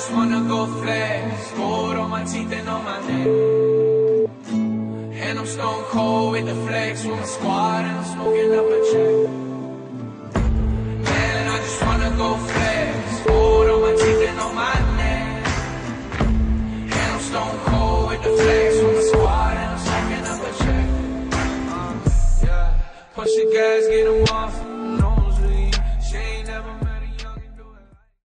just wanna go flex. Gold on my teeth and on my neck. And I'm stone cold with the flex with my squad, and I'm smoking up a check. Man, I just wanna go flex. Gold on my teeth and on my neck. And I'm stone cold with the flex with my squad, and I'm smoking up a check. Yeah. Push the gas, get 'em off.